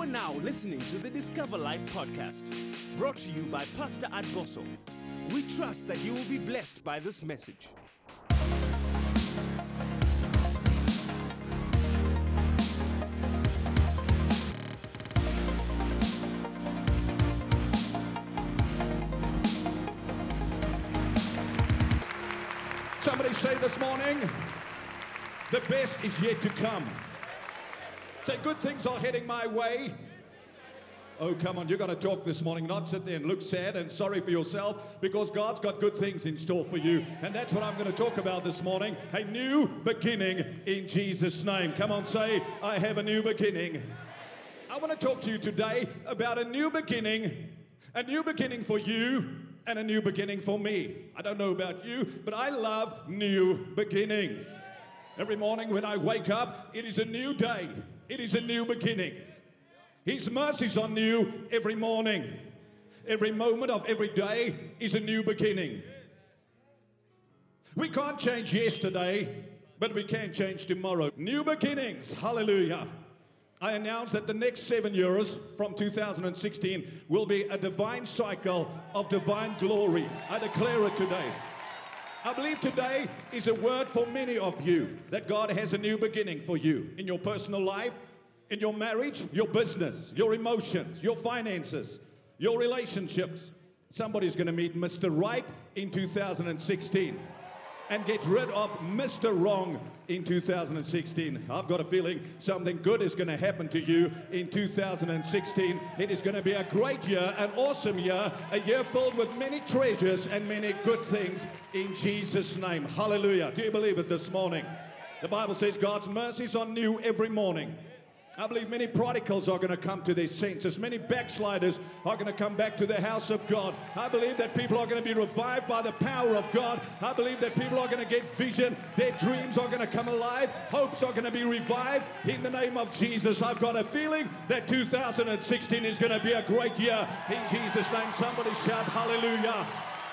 are now listening to the Discover Life podcast, brought to you by Pastor Ad Bosov. We trust that you will be blessed by this message. Somebody say this morning, the best is yet to come. Say, good things are heading my way. Oh, come on, you've got to talk this morning, not sit there and look sad and sorry for yourself, because God's got good things in store for you. And that's what I'm going to talk about this morning, a new beginning in Jesus' name. Come on, say, I have a new beginning. I want to talk to you today about a new beginning for you and a new beginning for me. I don't know about you, but I love new beginnings. Every morning when I wake up, it is a new day. It is a new beginning. His mercies are new every morning. Every moment of every day is a new beginning. We can't change yesterday, but we can change tomorrow. New beginnings, hallelujah. I announce that the next 7 years from 2016 will be a divine cycle of divine glory. I declare it today. I believe today is a word for many of you, that God has a new beginning for you in your personal life, in your marriage, your business, your emotions, your finances, your relationships. Somebody's going to meet Mr. Right in 2016 and get rid of Mr. Wrong in 2016. I've got a feeling something good is going to happen to you in 2016. It is going to be a great year, an awesome year, a year filled with many treasures and many good things in Jesus' name. Hallelujah. Do you believe it this morning? The Bible says God's mercies are new every morning. I believe many prodigals are going to come to their senses. Many backsliders are going to come back to the house of God. I believe that people are going to be revived by the power of God. I believe that people are going to get vision. Their dreams are going to come alive. Hopes are going to be revived in the name of Jesus. I've got a feeling that 2016 is going to be a great year in Jesus' name. Somebody shout hallelujah.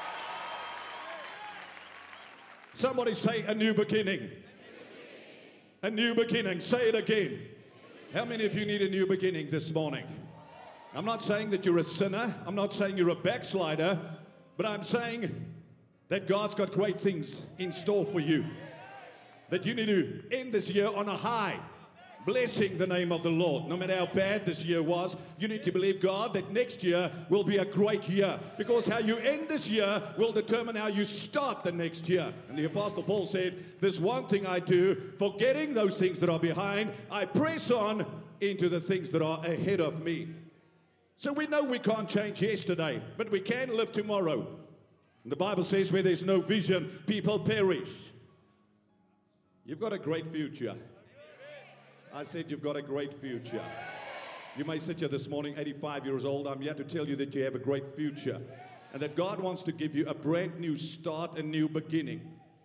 Somebody say a new beginning. A new beginning. Say it again. How many of you need a new beginning this morning? I'm not saying that you're a sinner. I'm not saying you're a backslider. But I'm saying that God's got great things in store for you. That you need to end this year on a high, blessing the name of the Lord. No matter how bad this year was, you need to believe God that next year will be a great year. Because how you end this year will determine how you start the next year. And the Apostle Paul said, there's one thing I do, forgetting those things that are behind, I press on into the things that are ahead of me. So we know we can't change yesterday, but we can live tomorrow. And the Bible says where there's no vision, people perish. You've got a great future. I said you've got a great future. You may sit here this morning, 85 years old. I'm here to tell you that you have a great future and that God wants to give you a brand new start, a new beginning.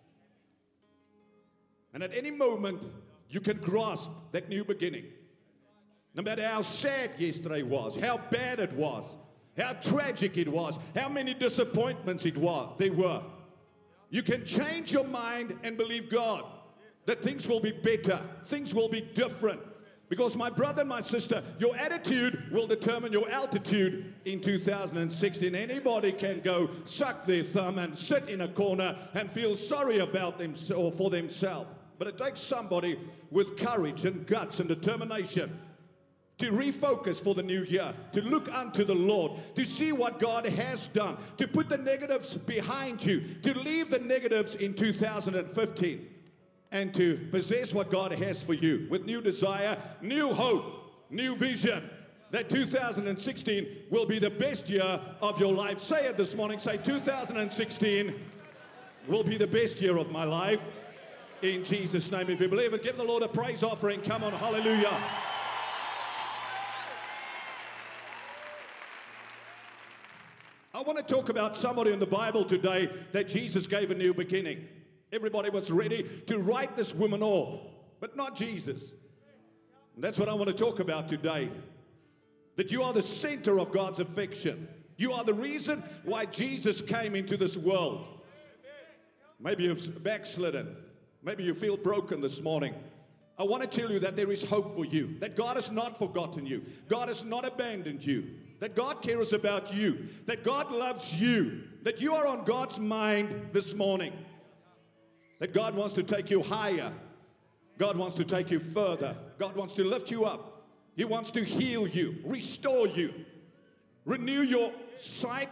And at any moment, you can grasp that new beginning. No matter how sad yesterday was, how bad it was, how tragic it was, how many disappointments there were. You can change your mind and believe God that things will be better, things will be different. Because my brother and my sister, your attitude will determine your altitude in 2016. Anybody can go suck their thumb and sit in a corner and feel sorry about them or for themselves. But it takes somebody with courage and guts and determination to refocus for the new year, to look unto the Lord, to see what God has done, to put the negatives behind you, to leave the negatives in 2015. And to possess what God has for you with new desire, new hope, new vision. That 2016 will be the best year of your life. Say it this morning. Say 2016 will be the best year of my life. In Jesus' name. If you believe it, give the Lord a praise offering. Come on, hallelujah. I want to talk about somebody in the Bible today that Jesus gave a new beginning. Everybody was ready to write this woman off, but not Jesus. And that's what I want to talk about today. That you are the center of God's affection. You are the reason why Jesus came into this world. Maybe you've backslidden. Maybe you feel broken this morning. I want to tell you that there is hope for you, that God has not forgotten you, God has not abandoned you, that God cares about you, that God loves you, that you are on God's mind this morning, that God wants to take you higher, God wants to take you further, God wants to lift you up, He wants to heal you, restore you, renew your sight,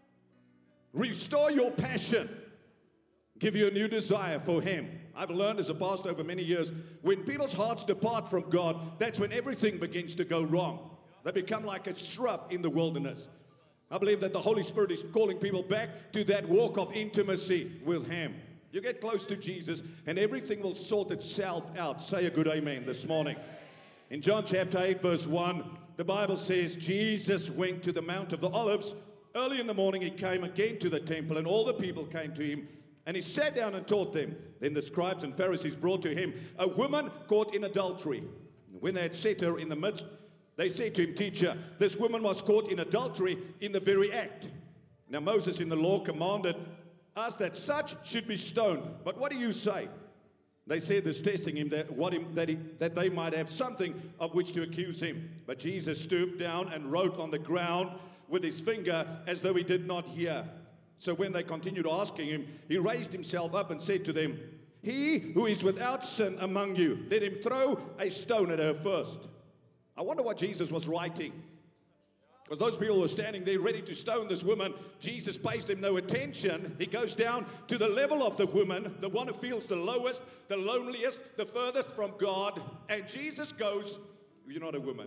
restore your passion, give you a new desire for Him. I've learned as a pastor over many years, when people's hearts depart from God, that's when everything begins to go wrong. They become like a shrub in the wilderness. I believe that the Holy Spirit is calling people back to that walk of intimacy with Him. You get close to Jesus and everything will sort itself out. Say a good amen this morning. In John chapter 8 verse 1, the Bible says, Jesus went to the Mount of the Olives. Early in the morning He came again to the temple, and all the people came to Him. And He sat down and taught them. Then the scribes and Pharisees brought to Him a woman caught in adultery. When they had set her in the midst, they said to Him, Teacher, this woman was caught in adultery in the very act. Now Moses in the law commanded us that such should be stoned. But what do you say? They said this, testing Him, that they might have something of which to accuse Him. But Jesus stooped down and wrote on the ground with His finger as though He did not hear. So when they continued asking Him, He raised Himself up and said to them, He who is without sin among you, let him throw a stone at her first. I wonder what Jesus was writing. Because those people were standing there ready to stone this woman. Jesus pays them no attention. He goes down to the level of the woman, the one who feels the lowest, the loneliest, the furthest from God. And Jesus goes, you're not a woman.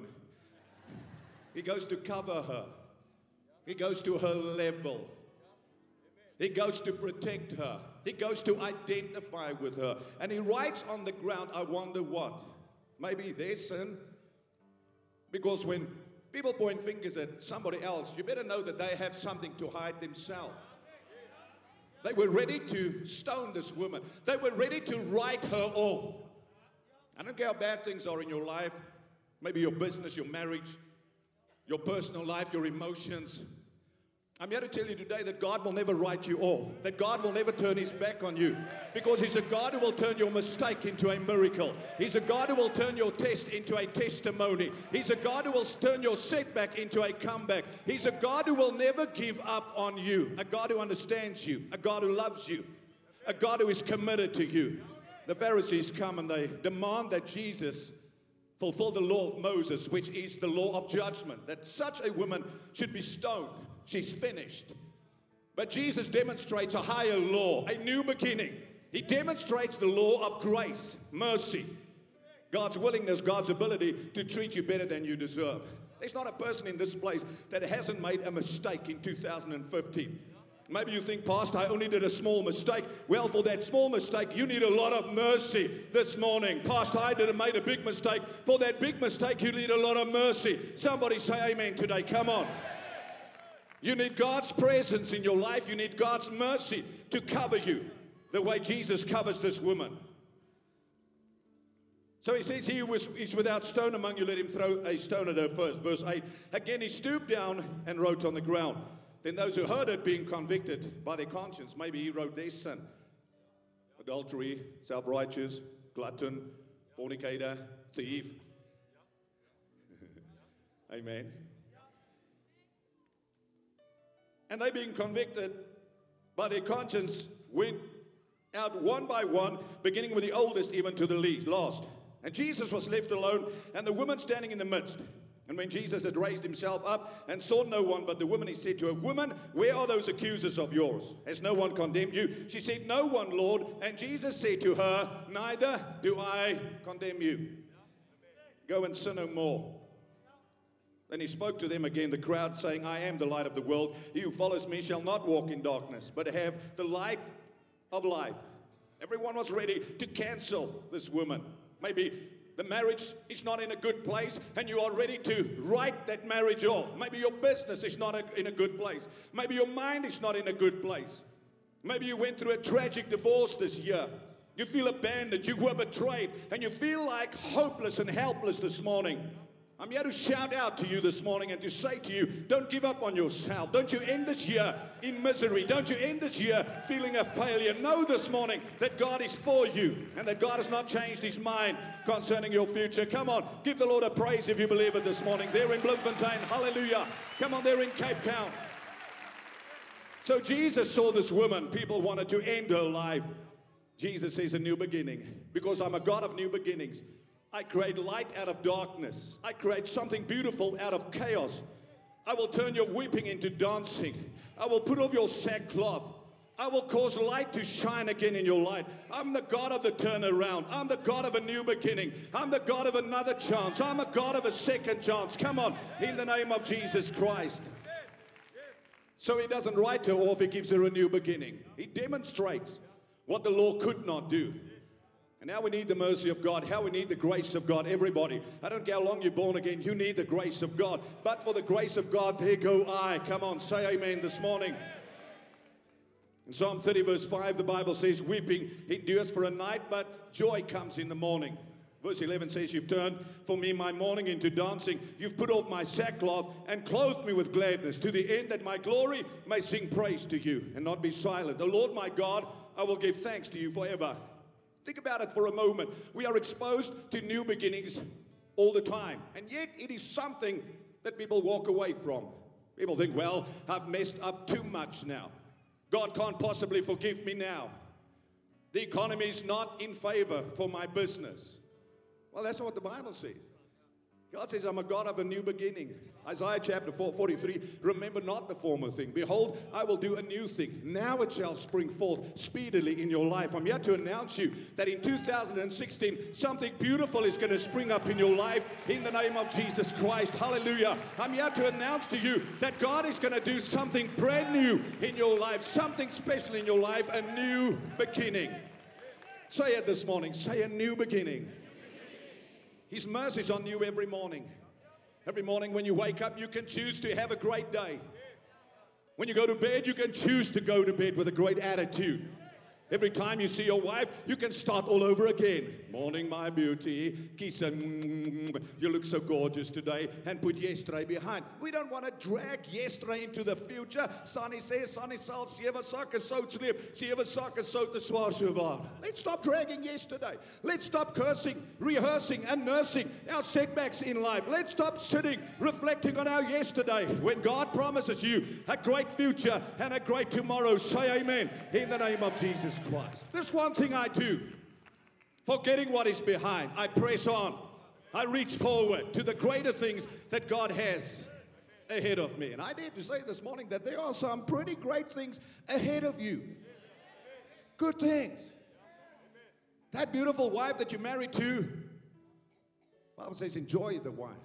He goes to cover her. He goes to her level. He goes to protect her. He goes to identify with her. And He writes on the ground, I wonder what? Maybe their sin. Because when people point fingers at somebody else, you better know that they have something to hide themselves. They were ready to stone this woman. They were ready to write her off. I don't care how bad things are in your life. Maybe your business, your marriage, your personal life, your emotions. I'm here to tell you today that God will never write you off, that God will never turn His back on you, because He's a God who will turn your mistake into a miracle. He's a God who will turn your test into a testimony. He's a God who will turn your setback into a comeback. He's a God who will never give up on you, a God who understands you, a God who loves you, a God who is committed to you. The Pharisees come and they demand that Jesus fulfill the law of Moses, which is the law of judgment, that such a woman should be stoned. She's finished. But Jesus demonstrates a higher law, a new beginning. He demonstrates the law of grace, mercy, God's willingness, God's ability to treat you better than you deserve. There's not a person in this place that hasn't made a mistake in 2015. Maybe you think, Pastor, I only did a small mistake. Well, for that small mistake, you need a lot of mercy this morning. Pastor, I made a big mistake. For that big mistake, you need a lot of mercy. Somebody say amen today. Come on. You need God's presence in your life. You need God's mercy to cover you the way Jesus covers this woman. So He says, He who is without stone among you, let him throw a stone at her first. Verse 8. Again, He stooped down and wrote on the ground. Then those who heard it, being convicted by their conscience, maybe he wrote their sin. Adultery, self-righteous, glutton, fornicator, thief. Amen. And they being convicted by their conscience went out one by one, beginning with the oldest even to the last. And Jesus was left alone, and the woman standing in the midst. And when Jesus had raised Himself up and saw no one but the woman, He said to her, Woman, where are those accusers of yours? Has no one condemned you? She said, No one, Lord. And Jesus said to her, Neither do I condemn you. Go and sin no more. Then He spoke to them again, the crowd, saying, I am the light of the world. He who follows me shall not walk in darkness, but have the light of life. Everyone was ready to cancel this woman. Maybe the marriage is not in a good place, and you are ready to write that marriage off. Maybe your business is not in a good place. Maybe your mind is not in a good place. Maybe you went through a tragic divorce this year. You feel abandoned, you were betrayed, and you feel like hopeless and helpless this morning. I'm here to shout out to you this morning and to say to you, don't give up on yourself. Don't you end this year in misery. Don't you end this year feeling a failure. Know this morning that God is for you and that God has not changed his mind concerning your future. Come on, give the Lord a praise if you believe it this morning. They're in Bloemfontein. Hallelujah. Come on, they're in Cape Town. So Jesus saw this woman. People wanted to end her life. Jesus says a new beginning, because I'm a God of new beginnings. I create light out of darkness. I create something beautiful out of chaos. I will turn your weeping into dancing. I will put off your sackcloth. I will cause light to shine again in your life. I'm the God of the turnaround. I'm the God of a new beginning. I'm the God of another chance. I'm a God of a second chance. Come on, in the name of Jesus Christ. So he doesn't write her off, he gives her a new beginning. He demonstrates what the law could not do. And now we need the mercy of God, how we need the grace of God. Everybody, I don't care how long you're born again, you need the grace of God. But for the grace of God, there go I. Come on, say amen this morning. In Psalm 30 verse 5, the Bible says, weeping endures for a night, but joy comes in the morning. Verse 11 says, you've turned for me my mourning into dancing. You've put off my sackcloth and clothed me with gladness, to the end that my glory may sing praise to you and not be silent. O Lord my God, I will give thanks to you forever. Think about it for a moment. We are exposed to new beginnings all the time. And yet it is something that people walk away from. People think, well, I've messed up too much now. God can't possibly forgive me now. The economy is not in favor for my business. Well, that's not what the Bible says. God says, I'm a God of a new beginning. Isaiah chapter 43, remember not the former thing. Behold, I will do a new thing. Now it shall spring forth speedily in your life. I'm here to announce you that in 2016, something beautiful is going to spring up in your life in the name of Jesus Christ. Hallelujah. I'm here to announce to you that God is going to do something brand new in your life, something special in your life, a new beginning. Say it this morning. Say a new beginning. His mercies are new every morning. Every morning when you wake up, you can choose to have a great day. When you go to bed, you can choose to go to bed with a great attitude. Every time you see your wife, you can start all over again. Morning, my beauty. Kisa, you look so gorgeous today. And put yesterday behind. We don't want to drag yesterday into the future. Sunny says, Sunny sal, 7 sakke sout sleep, 7 sakke sout te swaar so waar. Let's stop dragging yesterday. Let's stop cursing, rehearsing, and nursing our setbacks in life. Let's stop sitting, reflecting on our yesterday. When God promises you a great future and a great tomorrow, say amen in the name of Jesus Christ. This one thing I do, forgetting what is behind, I press on. I reach forward to the greater things that God has ahead of me. And I dare to say this morning that there are some pretty great things ahead of you. Good things. That beautiful wife that you're married to, the Bible says enjoy the wife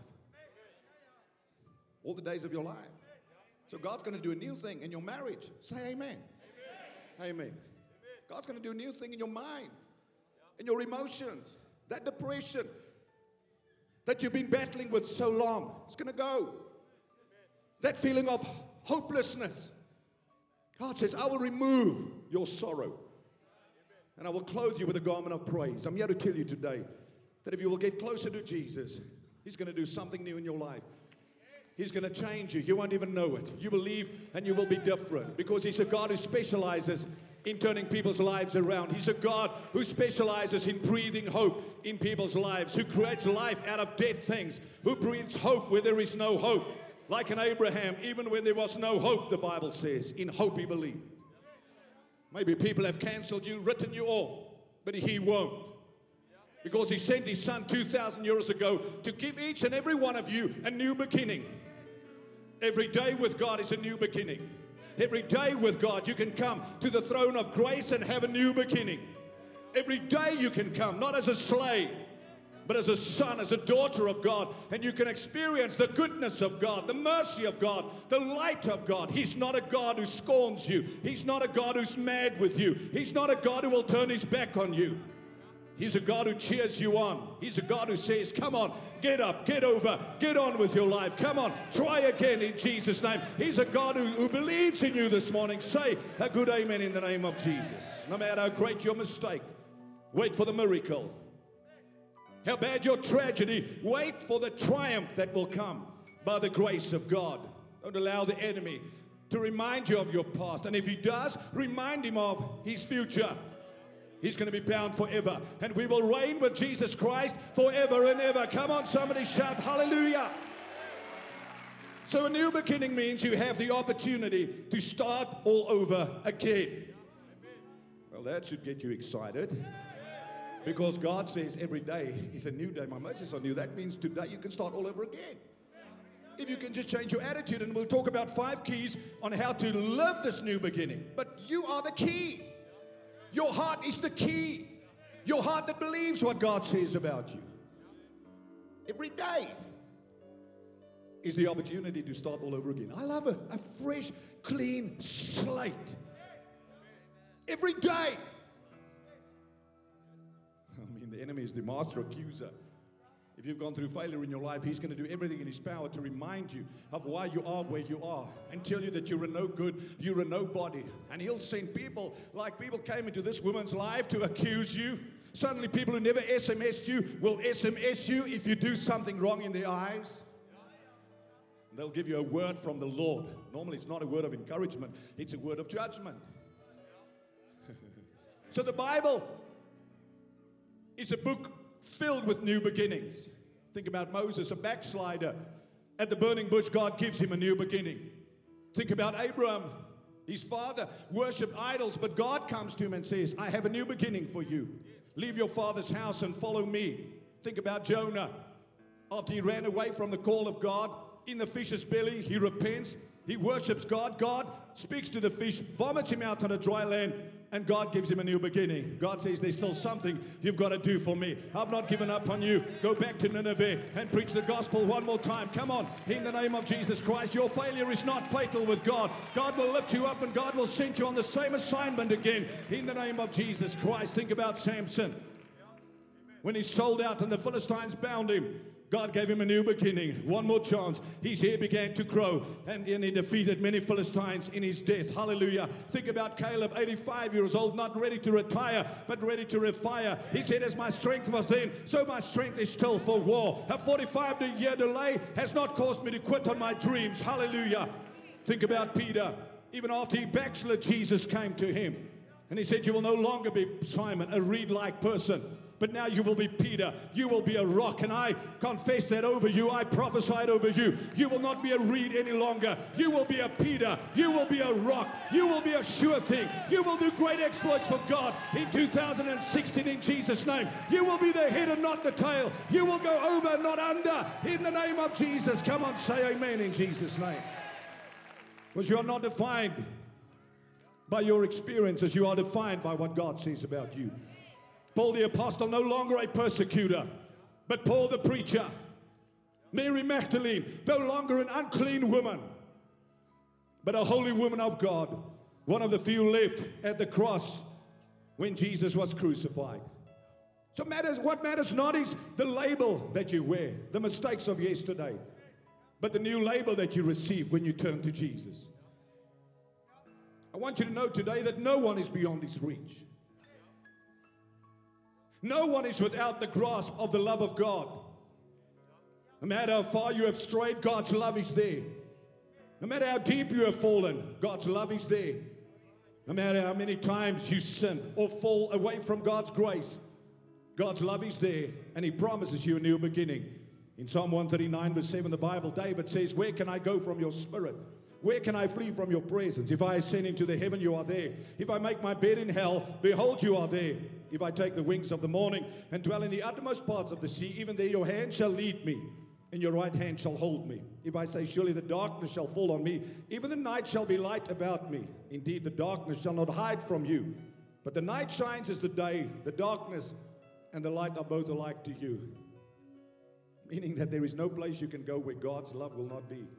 all the days of your life. So God's going to do a new thing in your marriage. Say amen. Amen. God's going to do a new thing in your mind, in your emotions. That depression that you've been battling with so long, it's going to go. That feeling of hopelessness. God says, I will remove your sorrow and I will clothe you with a garment of praise. I'm here to tell you today that if you will get closer to Jesus, He's going to do something new in your life. He's going to change you. You won't even know it. You will leave and you will be different, because He's a God who specializes in turning people's lives around. He's a God who specializes in breathing hope in people's lives, who creates life out of dead things, who breathes hope where there is no hope. Like in Abraham, even when there was no hope, the Bible says, in hope he believed. Maybe people have canceled you, written you off, but He won't. Because He sent His Son 2,000 years ago to give each and every one of you a new beginning. Every day with God is a new beginning. Every day with God, you can come to the throne of grace and have a new beginning. Every day you can come, not as a slave, but as a son, as a daughter of God, and you can experience the goodness of God, the mercy of God, the light of God. He's not a God who scorns you. He's not a God who's mad with you. He's not a God who will turn His back on you. He's a God who cheers you on. He's a God who says, come on, get up, get over, get on with your life. Come on, try again in Jesus' name. He's a God who believes in you this morning. Say a good amen in the name of Jesus. No matter how great your mistake, wait for the miracle. how bad your tragedy. Wait for the triumph that will come by the grace of God. Don't allow the enemy to remind you of your past. And if he does, remind him of his future. He's going to be bound forever. And we will reign with Jesus Christ forever and ever. Come on, somebody shout hallelujah. So a new beginning means you have the opportunity to start all over again. Well, that should get you excited. Because God says every day is a new day. My mercies are new. That means today you can start all over again. If you can just change your attitude, and we'll talk about 5 keys on how to live this new beginning. But you are the key. Your heart is the key. Your heart that believes what God says about you. Every day is the opportunity to start all over again. I love a fresh, clean slate. Every day. I mean, the enemy is the master accuser. If you've gone through failure in your life, he's going to do everything in his power to remind you of why you are where you are and tell you that you're a no good, you're a nobody. And he'll send people, like people came into this woman's life to accuse you. Suddenly people who never SMS'd you will SMS you if you do something wrong in their eyes. They'll give you a word from the Lord. Normally it's not a word of encouragement, it's a word of judgment. So the Bible is a book filled with new beginnings. Think about Moses, a backslider. At the burning bush, God gives him a new beginning. Think about Abraham. His father worshipped idols, but God comes to him and says, I have a new beginning for you. Leave your father's house and follow me. Think about Jonah. After he ran away from the call of God, in the fish's belly, he repents. He worships God. God speaks to the fish, vomits him out on a dry land, and God gives him a new beginning. God says, there's still something you've got to do for me. I've not given up on you. Go back to Nineveh and preach the gospel one more time. Come on, in the name of Jesus Christ. Your failure is not fatal with God. God will lift you up and God will send you on the same assignment again. In the name of Jesus Christ. Think about Samson. When he sold out and the Philistines bound him, God gave him a new beginning, one more chance. His hair began to grow, and he defeated many Philistines in his death. Hallelujah. Think about Caleb, 85 years old, not ready to retire, but ready to refire. He said, as my strength was then, so my strength is still for war. A 45-year delay has not caused me to quit on my dreams. Hallelujah. Think about Peter. Even after he backslid, Jesus came to him, and he said, you will no longer be Simon, a reed-like person. But now you will be Peter. You will be a rock. And I confess that over you. I prophesied over you. You will not be a reed any longer. You will be a Peter. You will be a rock. You will be a sure thing. You will do great exploits for God in 2016 in Jesus' name. You will be the head and not the tail. You will go over, not under, in the name of Jesus. Come on, say amen in Jesus' name. Because you are not defined by your experiences. You are defined by what God says about you. Paul the apostle, no longer a persecutor, but Paul the preacher. Mary Magdalene, no longer an unclean woman, but a holy woman of God. One of the few left at the cross when Jesus was crucified. So what matters not is the label that you wear, the mistakes of yesterday, but the new label that you receive when you turn to Jesus. I want you to know today that no one is beyond his reach. No one is without the grasp of the love of God. No matter how far you have strayed, God's love is there. No matter how deep you have fallen, God's love is there. No matter how many times you sin or fall away from God's grace, God's love is there, and he promises you a new beginning. In Psalm 139 verse 7, the Bible, David says, where can I go from your spirit? Where can I flee from your presence? If I ascend into the heaven, you are there. If I make my bed in hell, behold, you are there. If I take the wings of the morning and dwell in the uttermost parts of the sea, even there your hand shall lead me, and your right hand shall hold me. If I say, surely the darkness shall fall on me, even the night shall be light about me. Indeed, the darkness shall not hide from you. But the night shines as the day. The darkness and the light are both alike to you. Meaning that there is no place you can go where God's love will not be.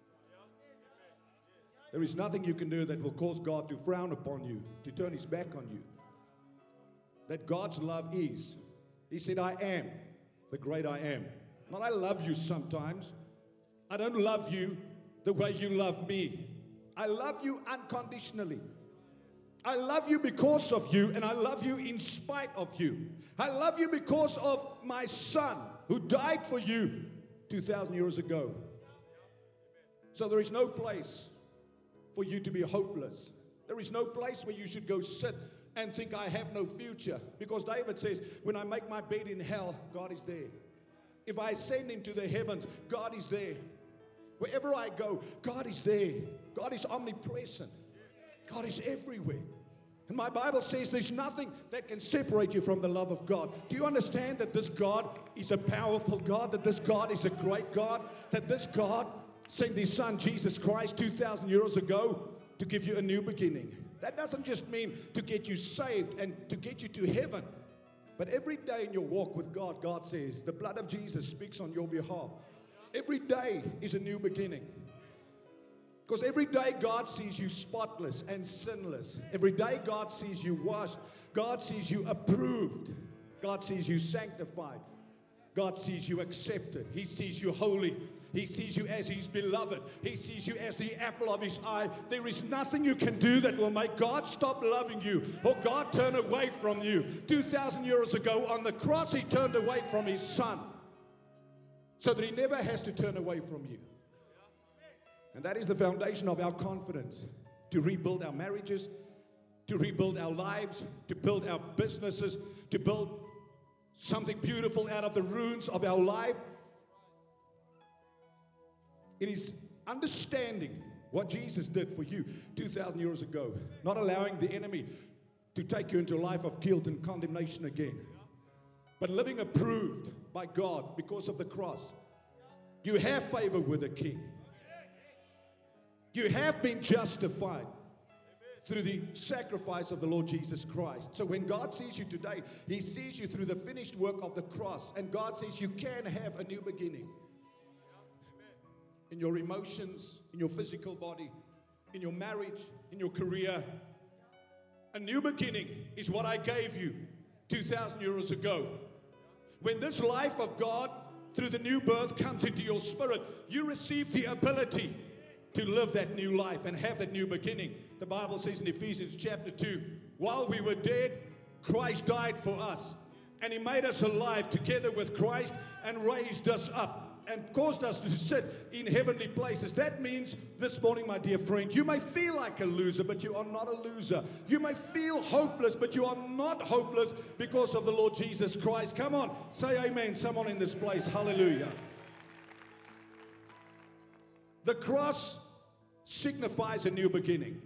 There is nothing you can do that will cause God to frown upon you, to turn his back on you. That God's love is. He said, I am the great I am. Not I love you sometimes. I don't love you the way you love me. I love you unconditionally. I love you because of you, and I love you in spite of you. I love you because of my son who died for you 2,000 years ago. So there is no place for you to be hopeless. There is no place where you should go sit and think I have no future. Because David says, when I make my bed in hell, God is there. If I ascend into the heavens, God is there. Wherever I go, God is there. God is omnipresent. God is everywhere. And my Bible says there's nothing that can separate you from the love of God. Do you understand that this God is a powerful God? That this God is a great God? That this God sent His Son, Jesus Christ, 2,000 years ago to give you a new beginning. That doesn't just mean to get you saved and to get you to heaven. But every day in your walk with God, God says, the blood of Jesus speaks on your behalf. Every day is a new beginning. Because every day God sees you spotless and sinless. Every day God sees you washed. God sees you approved. God sees you sanctified. God sees you accepted. He sees you holy. He sees you as His beloved. He sees you as the apple of His eye. There is nothing you can do that will make God stop loving you or God turn away from you. 2,000 years ago on the cross, He turned away from His Son so that He never has to turn away from you. And that is the foundation of our confidence to rebuild our marriages, to rebuild our lives, to build our businesses, to build something beautiful out of the ruins of our life. It is understanding what Jesus did for you 2,000 years ago, not allowing the enemy to take you into a life of guilt and condemnation again, but living approved by God because of the cross. You have favor with the King. You have been justified through the sacrifice of the Lord Jesus Christ. So when God sees you today, He sees you through the finished work of the cross. And God says you can have a new beginning. In your emotions, in your physical body, in your marriage, in your career. A new beginning is what I gave you 2,000 years ago. When this life of God through the new birth comes into your spirit, you receive the ability to live that new life and have that new beginning. The Bible says in Ephesians chapter 2, while we were dead, Christ died for us. And He made us alive together with Christ and raised us up and caused us to sit in heavenly places. That means this morning, my dear friend, you may feel like a loser, but you are not a loser. You may feel hopeless, but you are not hopeless because of the Lord Jesus Christ. Come on, say amen, someone in this place. Hallelujah. The cross signifies a new beginning.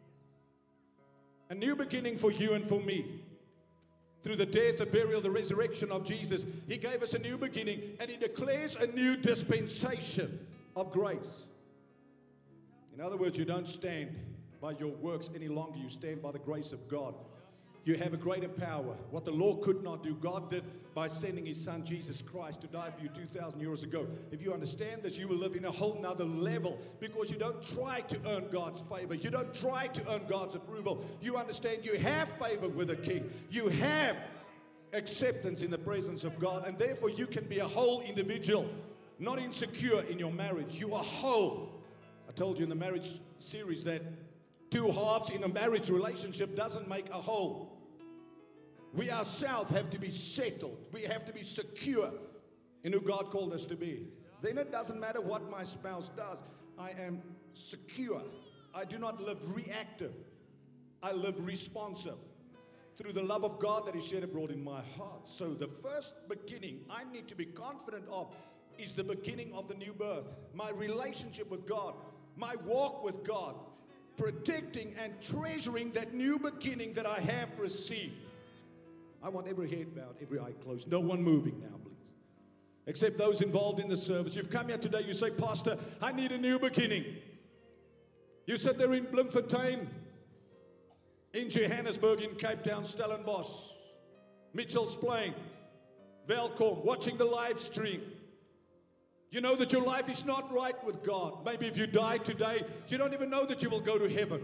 A new beginning for you and for me. Through the death, the burial, the resurrection of Jesus, He gave us a new beginning, and He declares a new dispensation of grace. In other words, you don't stand by your works any longer. You stand by the grace of God. You have a greater power. What the law could not do, God did by sending His Son, Jesus Christ, to die for you 2,000 years ago. If you understand this, you will live in a whole nother level because you don't try to earn God's favor. You don't try to earn God's approval. You understand you have favor with the King. You have acceptance in the presence of God, and therefore you can be a whole individual, not insecure in your marriage. You are whole. I told you in the marriage series that two halves in a marriage relationship doesn't make a whole. We ourselves have to be settled. We have to be secure in who God called us to be. Then it doesn't matter what my spouse does. I am secure. I do not live reactive. I live responsive through the love of God that is shed abroad in my heart. So the first beginning I need to be confident of is the beginning of the new birth. My relationship with God, my walk with God, protecting and treasuring that new beginning that I have received. I want every head bowed, every eye closed. No one moving now, please. Except those involved in the service. You've come here today, you say, Pastor, I need a new beginning. You sit there in Bloemfontein, in Johannesburg, in Cape Town, Stellenbosch, Mitchell's Plain, Welkom, watching the live stream. You know that your life is not right with God. Maybe if you die today, you don't even know that you will go to heaven.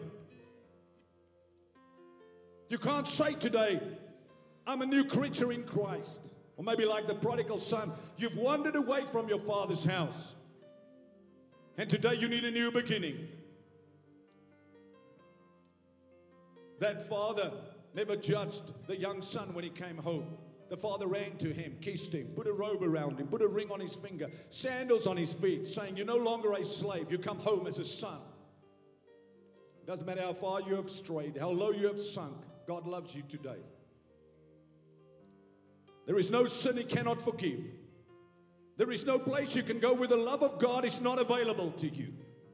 You can't say today, I'm a new creature in Christ. Or maybe like the prodigal son, you've wandered away from your father's house. And today you need a new beginning. That father never judged the young son when he came home. The father ran to him, kissed him, put a robe around him, put a ring on his finger, sandals on his feet, saying, "You're no longer a slave. You come home as a son." Doesn't matter how far you have strayed, how low you have sunk, God loves you today. There is no sin He cannot forgive. There is no place you can go where the love of God is not available to you.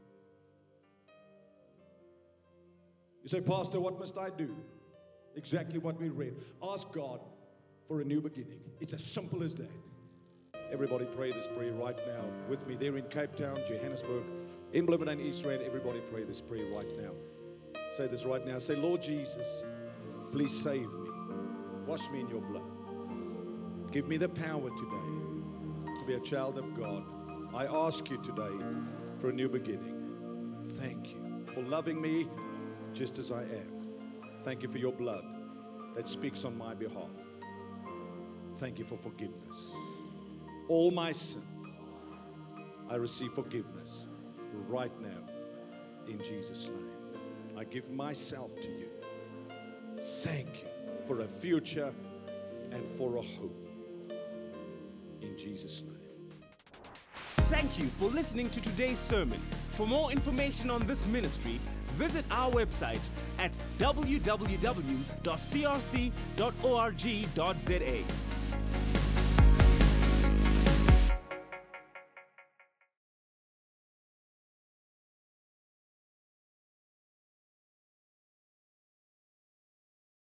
You say, "Pastor, what must I do?" Exactly what we read. Ask God for a new beginning. It's as simple as that. Everybody pray this prayer right now with me there in Cape Town, Johannesburg, in Bloemfontein, East Rand. Everybody pray this prayer right now. Say this right now. Say, "Lord Jesus, please save me. Wash me in your blood. Give me the power today to be a child of God. I ask you today for a new beginning. Thank you for loving me just as I am. Thank you for your blood that speaks on my behalf. Thank you for forgiveness. All my sin, I receive forgiveness right now in Jesus' name. I give myself to you. Thank you for a future and for a hope. In Jesus' name." Thank you for listening to today's sermon. For more information on this ministry, visit our website at www.crc.org.za.